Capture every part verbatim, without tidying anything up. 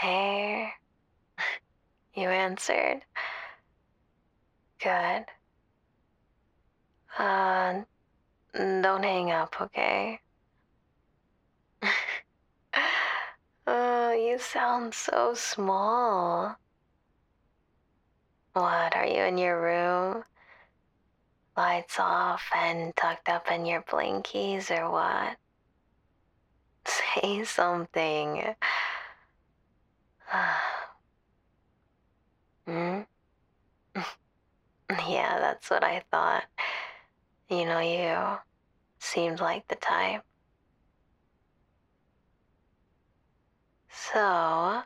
Okay, you answered. Good. Uh, don't hang up, okay? Oh, you sound so small. What, are you in your room? Lights off and tucked up in your blankies or what? Say something. Hmm? Yeah, that's what I thought. You know, you seemed like the type. So,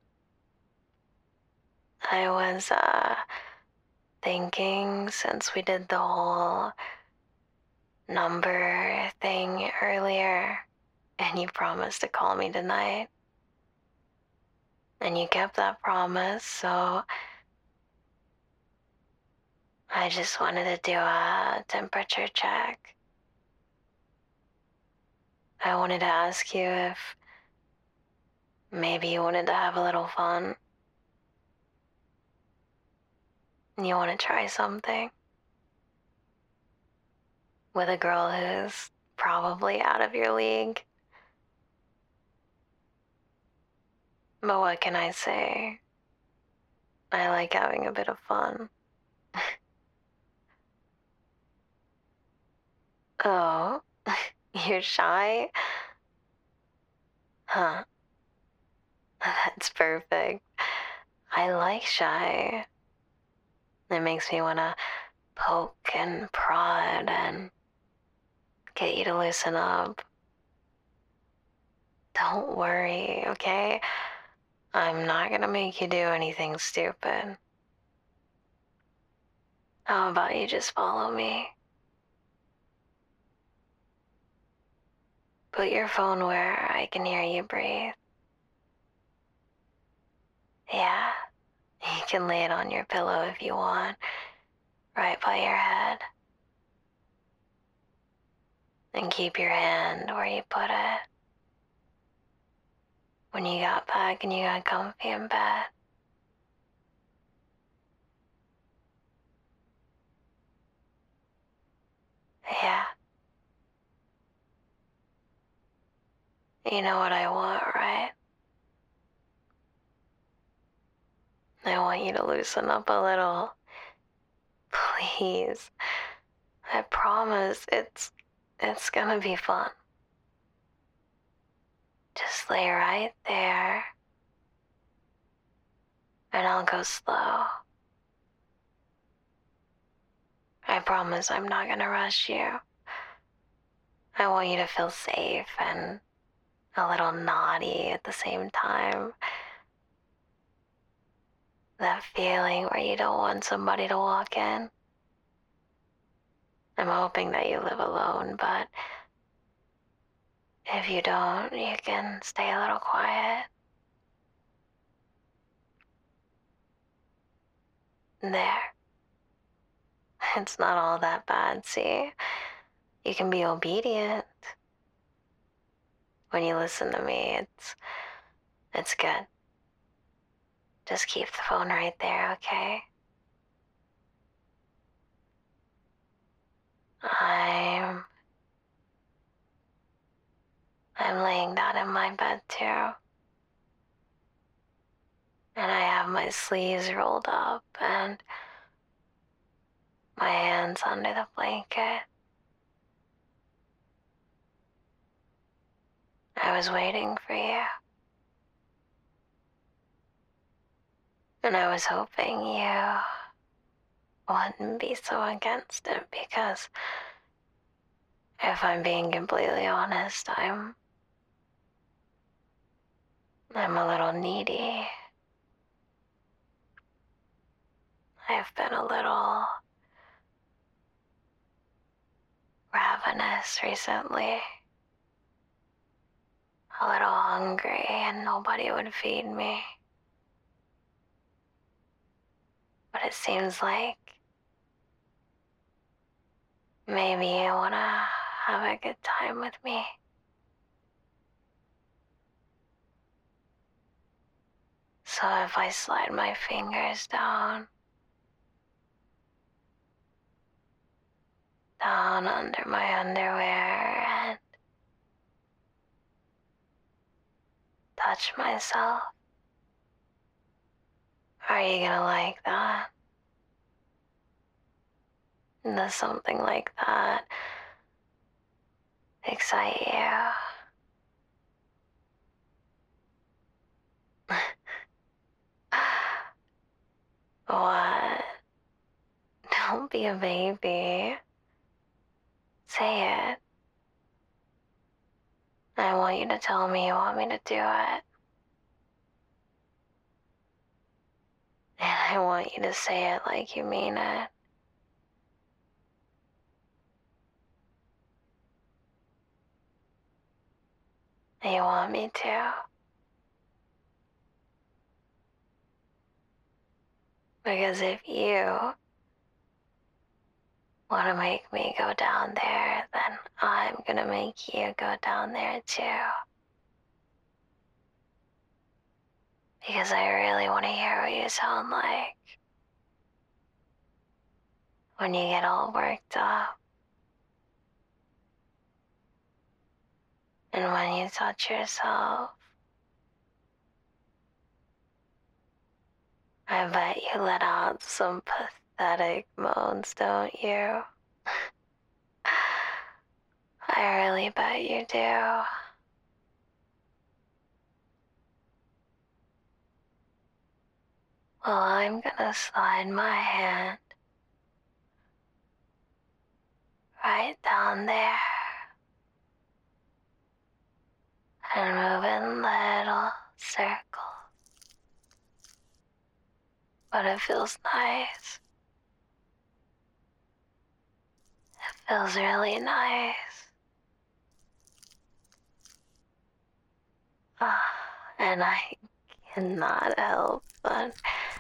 I was, uh, thinking since we did the whole number thing earlier, and you promised to call me tonight, and you kept that promise, so I just wanted to do a temperature check. I wanted to ask you if maybe you wanted to have a little fun. You want to try something with a girl who's probably out of your league. But what can I say? I like having a bit of fun. Oh, you're shy? Huh, that's perfect. I like shy. It makes me want to poke and prod and get you to loosen up. Don't worry, okay? I'm not gonna make you do anything stupid. How about you just follow me? Put your phone where I can hear you breathe. Yeah, you can lay it on your pillow if you want, right by your head. And keep your hand where you put it. When you got back and you got comfy in bed. Yeah. You know what I want, right? I want you to loosen up a little. Please. I promise it's it's gonna be fun. Just lay right there. And I'll go slow. I promise I'm not gonna rush you. I want you to feel safe and a little naughty at the same time. That feeling where you don't want somebody to walk in. I'm hoping that you live alone, but if you don't, you can stay a little quiet. There. It's not all that bad, see? You can be obedient. When you listen to me, it's it's good. Just keep the phone right there, okay? I'm I'm laying down in my bed too. And I have my sleeves rolled up and my hands under the blanket. I was waiting for you. And I was hoping you wouldn't be so against it because if I'm being completely honest, I'm I'm a little needy. I've been a little ravenous recently. A little hungry and nobody would feed me. But it seems like maybe you wanna have a good time with me. So if I slide my fingers down, down under my underwear and touch myself, are you gonna like that? Does something like that excite you? What? Don't be a baby. Say it. I want you to tell me you want me to do it. And I want you to say it like you mean it. You want me to? Because if you want to make me go down there, then I'm gonna make you go down there too. Because I really want to hear what you sound like when you get all worked up. And when you touch yourself, I bet you let out some pathetic moans, don't you? I really bet you do. Well, I'm gonna slide my hand right down there and move in little circles. But it feels nice. It feels really nice. Ah, and I cannot help but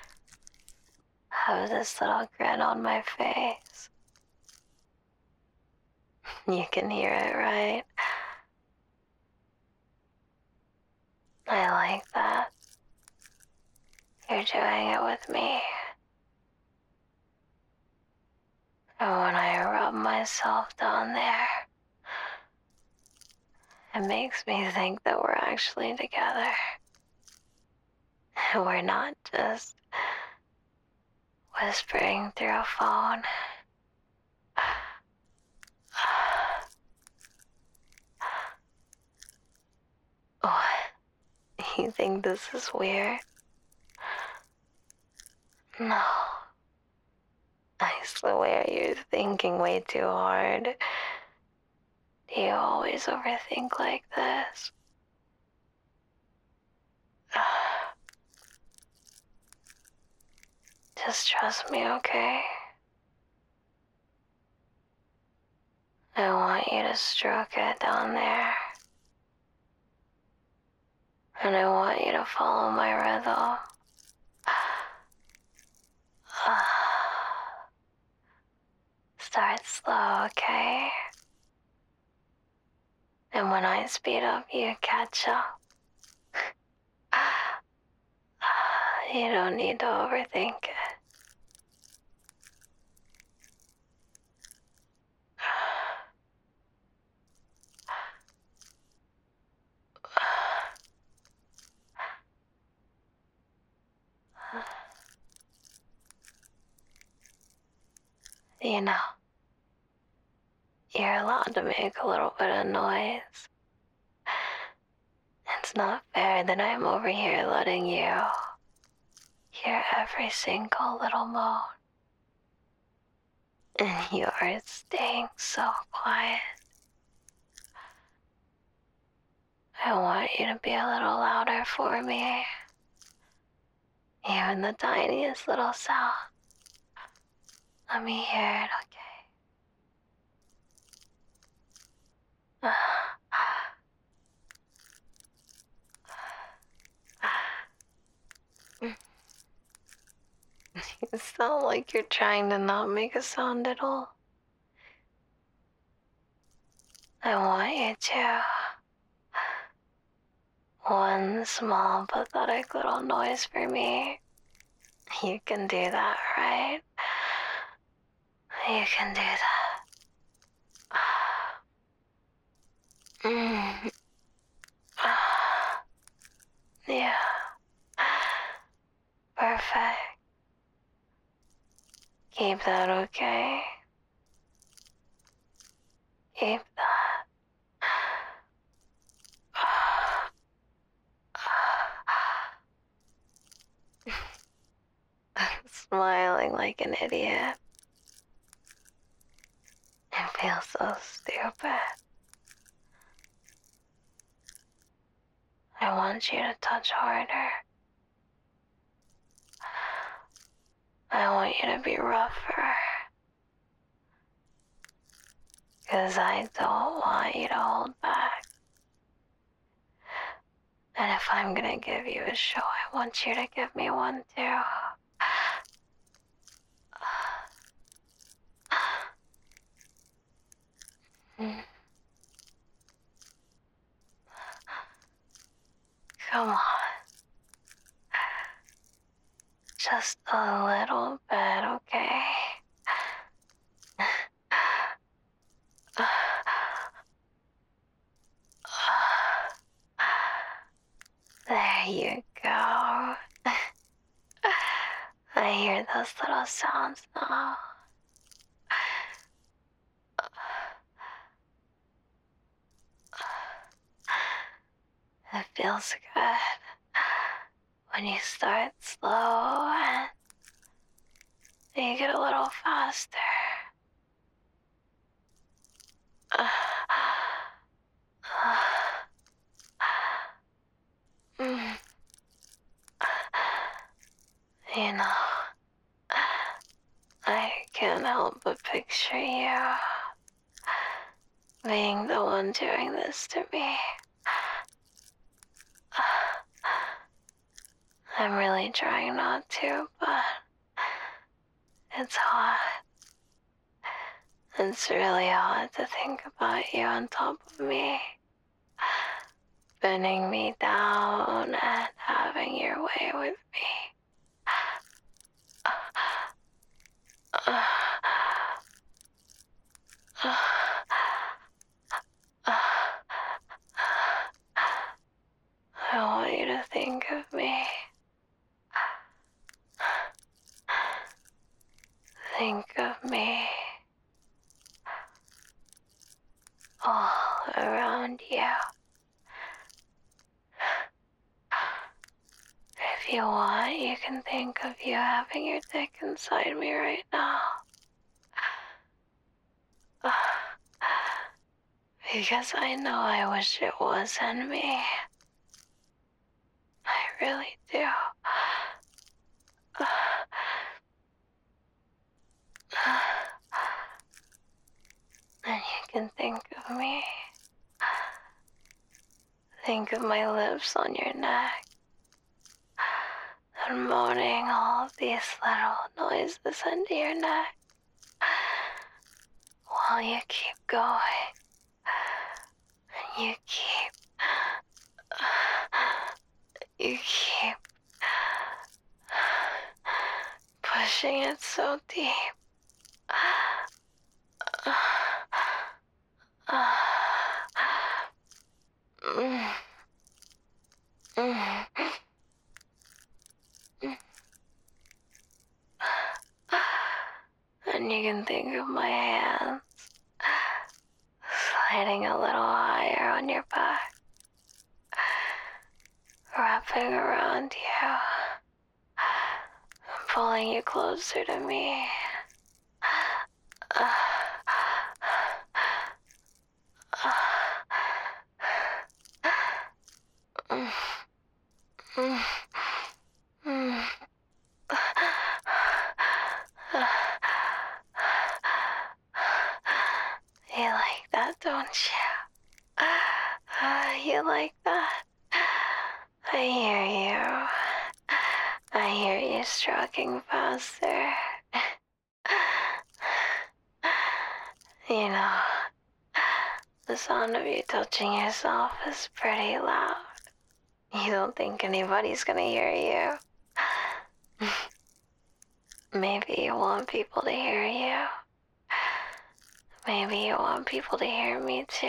have this little grin on my face. You can hear it, right? I like that. You're doing it with me. And when I rub myself down there, it makes me think that we're actually together. We're not just whispering through a phone. What? You think this is weird? No. I swear you're thinking way too hard. Do you always overthink like this? Just trust me, okay? I want you to stroke it down there. And I want you to follow my rhythm. Start slow, okay? And when I speed up, you catch up. You don't need to overthink it. You know, you're allowed to make a little bit of noise. It's not fair that I'm over here letting you hear every single little moan. And you are staying so quiet. I want you to be a little louder for me. Even the tiniest little sound. Let me hear it, okay? You sound like you're trying to not make a sound at all. I want you to. one small pathetic little noise for me. You can do that, right? You can do that. Mm. Yeah. Perfect. Keep that, okay? Keep that. Smiling like an idiot. It feels so stupid. I want you to touch harder. I want you to be rougher. Because I don't want you to hold back. And if I'm gonna give you a show, I want you to give me one too. Come on. Just a little bit, okay? There you go. I hear those little sounds now. It feels good when you start slow and you get a little faster. You know, I can't help but picture you being the one doing this to me. I'm really trying not to, but it's hot. It's really hard to think about you on top of me, pinning me down and having your way with me. I want you to think of me. Think of me all around you. If you want, you can think of you having your dick inside me right now. Because I know I wish it wasn't me. I really do. And you can think of me. Think of my lips on your neck. And moaning all of these little noises into your neck. While you keep going. And you keep... You keep... pushing it so deep. Mm. Mm. And you can think of my hands sliding a little higher on your back, wrapping around you, pulling you closer to me. Mm. Mm. Mm. You like that, don't you? Uh, you like that? I hear you. I hear you stroking faster. You know, the sound of you touching yourself is pretty loud. You don't think anybody's gonna hear you? Maybe you want people to hear you. Maybe you want people to hear me too.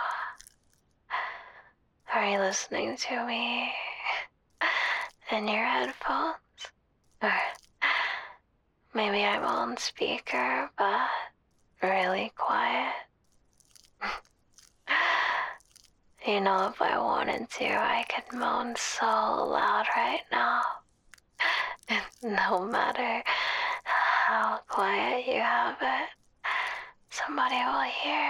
Are you listening to me in your headphones? Or maybe I'm on speaker, but really quiet. You know, if I wanted to, I could moan so loud right now. No matter how quiet you have it, somebody will hear.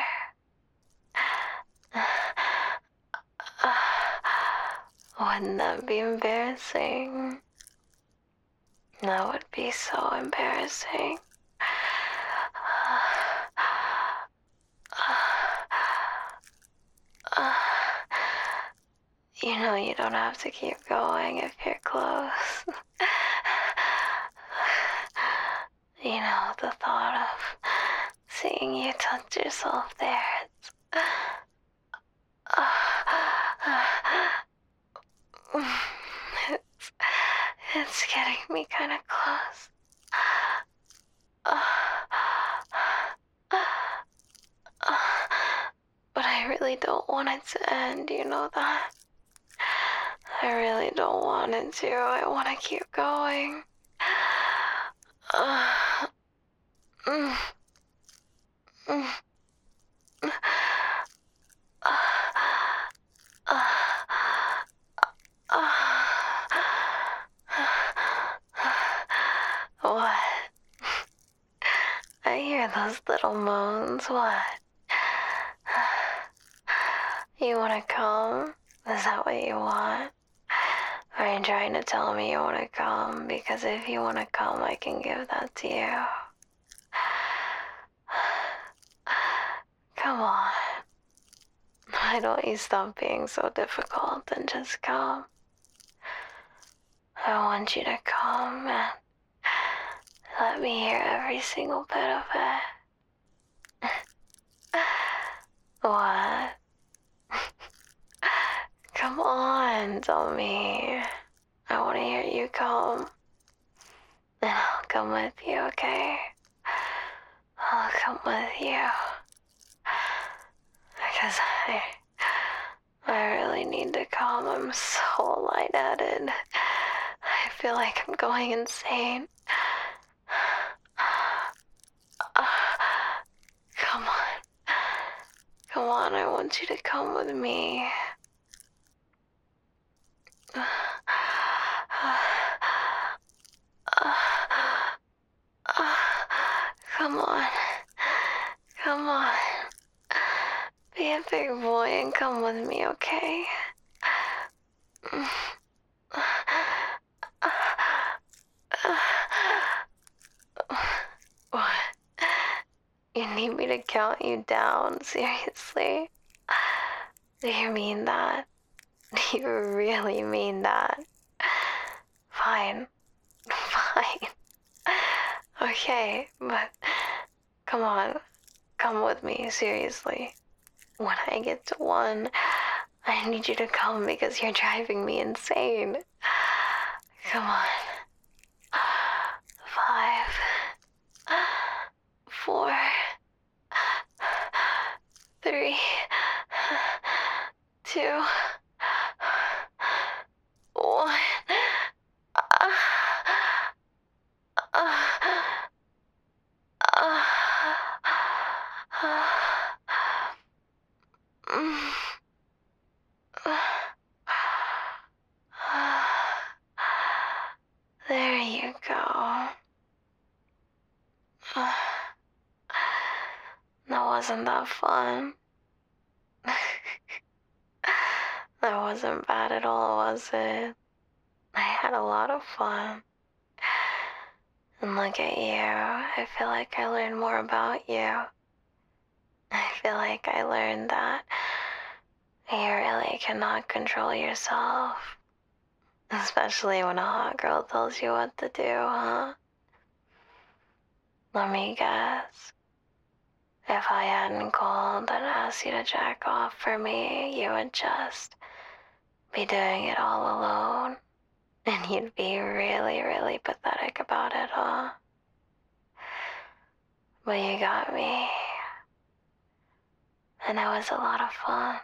Wouldn't that be embarrassing? That would be so embarrassing. You know you don't have to keep going if you're close. You know, the thought of seeing you touch yourself there, it's... it's, it's getting me kind of close. But I really don't want it to end, you know that? I really don't want it to. I want to keep going. Uh, mm, mm, uh, uh, uh, what? I hear those little moans. What? You want to come? Is that what you want? Are you trying to tell me you want to come? Because if you want to come, I can give that to you. Come on. Why don't you stop being so difficult and just come? I want you to come and let me hear every single bit of it. What? Come on, tell me. I want to hear you come. And I'll come with you, okay? I'll come with you. Because I... I really need to come. I'm so lightheaded. I feel like I'm going insane. Come on. Come on, I want you to come with me. Come on. Come on. Be a big boy and come with me, okay? What? You need me to count you down? Seriously? Do you mean that? Do you really mean that? Fine. Fine. Okay, but come on. Come with me, seriously. When I get to one, I need you to come because you're driving me insane. Come on. Five. Four. Three. Two. One. Uh, uh, uh, uh, mm, uh, there you go. Uh, that wasn't that fun. That wasn't bad at all, was it? I had a lot of fun. And look at you. I feel like I learned more about you. I feel like I learned that you really cannot control yourself. Especially when a hot girl tells you what to do, huh? Let me guess. If I hadn't called and asked you to jack off for me, you would just be doing it all alone, and you'd be really, really pathetic about it, huh? But you got me, and it was a lot of fun.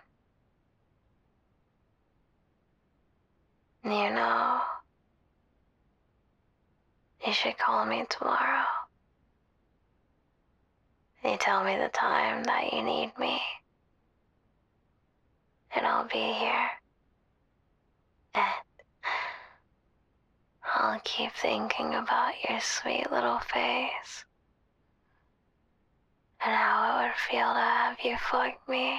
You know, you should call me tomorrow. You tell me the time that you need me, and I'll be here. And I'll keep thinking about your sweet little face and how it would feel to have you fuck me.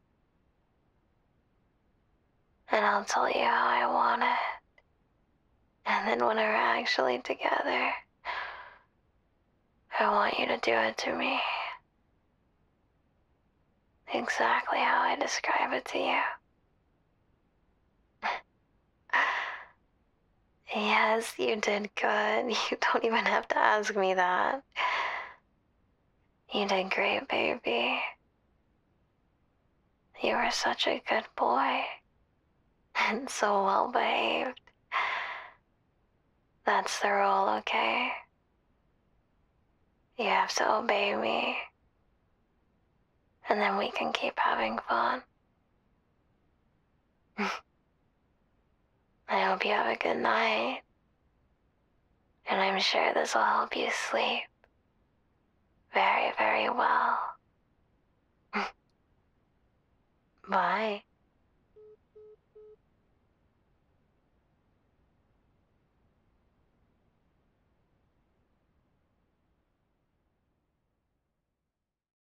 And I'll tell you how I want it. And then when we're actually together, I want you to do it to me. Exactly how I describe it to you. Yes, you did good. You don't even have to ask me that. You did great, baby. You were such a good boy. And so well behaved. That's the rule, okay? You have to obey me. And then we can keep having fun. I hope you have a good night. And I'm sure this will help you sleep very, very well. Bye.